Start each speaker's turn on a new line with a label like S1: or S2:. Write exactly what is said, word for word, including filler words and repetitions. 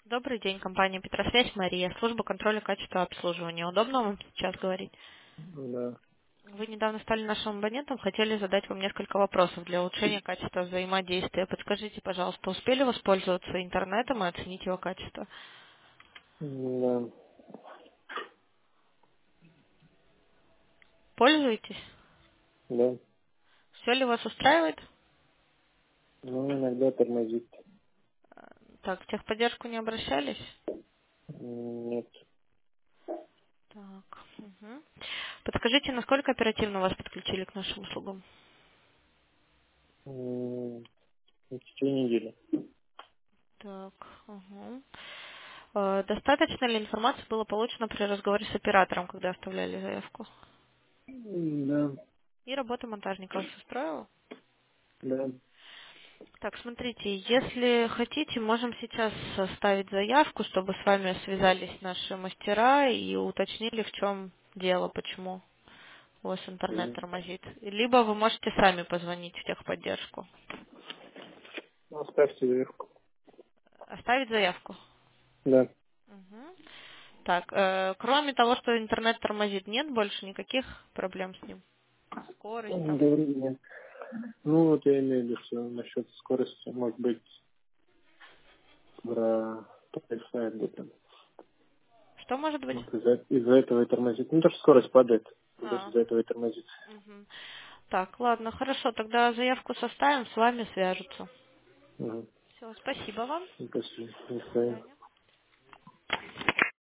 S1: Добрый день, компания Петросвязь, Мария, служба контроля качества обслуживания. Удобно вам сейчас говорить?
S2: Да.
S1: Вы недавно стали нашим абонентом, хотели задать вам несколько вопросов для улучшения качества взаимодействия. Подскажите, пожалуйста, успели воспользоваться интернетом и оценить его качество?
S2: Да.
S1: Пользуетесь?
S2: Да.
S1: Все ли вас устраивает?
S2: Ну, иногда тормозит.
S1: Так, в техподдержку не обращались?
S2: М, Нет.
S1: Так, мгм. Подскажите, насколько оперативно вас подключили к нашим услугам?
S2: М, В течение недели.
S1: Так, ага. Э, Достаточно ли информации было получено при разговоре с оператором, когда оставляли заявку?
S2: М, Да.
S1: И работа монтажника вас устроила?
S2: Да.
S1: Так, смотрите, если хотите, можем сейчас составить заявку, чтобы с вами связались наши мастера и уточнили, в чем дело, почему у вас интернет
S2: М.
S1: тормозит. Либо вы можете сами позвонить в техподдержку.
S2: Ну, оставьте заявку.
S1: Оставить заявку.
S2: Да.
S1: Мгм. Так, э, кроме того, что интернет тормозит, нет больше никаких проблем с ним? Скорость
S2: М,
S1: там.
S2: Да, вроде нет. Ну, вот я имею в виду, что насчет скорости, может быть, про сайт где-то.
S1: Что может быть?
S2: Вот из-за из-за этого и тормозит. Ну, то, что скорость падает. Вот
S1: А,
S2: из-за этого и тормозит.
S1: мгм. Так, ладно, хорошо, тогда заявку составим, с вами свяжутся.
S2: Угу.
S1: Все, спасибо вам.
S2: Спасибо. До
S1: До
S2: свидания.
S1: свидания.